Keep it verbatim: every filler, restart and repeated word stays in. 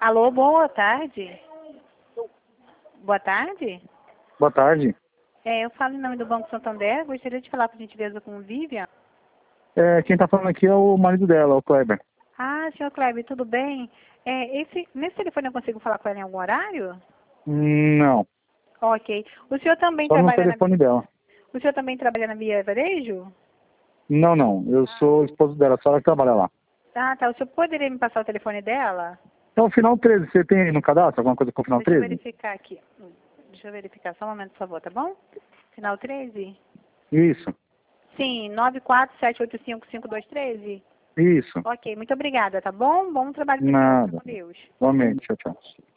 Alô, boa tarde. Boa tarde. Boa tarde. É, eu falo em nome do Banco Santander. Gostaria de falar, por gentileza, com o Vivian. É, quem está falando aqui é o marido dela, o Kleber. Ah, senhor Kleber, tudo bem? É, esse, nesse telefone eu consigo falar com ela em algum horário? Hum, Não, Ok. O senhor também só no trabalha na... telefone dela. O senhor também trabalha na Via Varejo? Não, não, eu sou o esposo dela, só ela que trabalha lá. Ah, tá. O senhor poderia me passar o telefone dela? Então, o final treze, você tem aí no cadastro alguma coisa com o final Deixa eu treze? verificar aqui. Hum, Deixa eu verificar. Só um momento, por favor, tá bom? Final treze? Isso, Sim, nove quatro sete oito cinco cinco dois treze. isso. Ok, muito obrigada, tá bom? Bom trabalho para o senhor. Fica Nada. com Deus. Igualmente, tchau, tchau.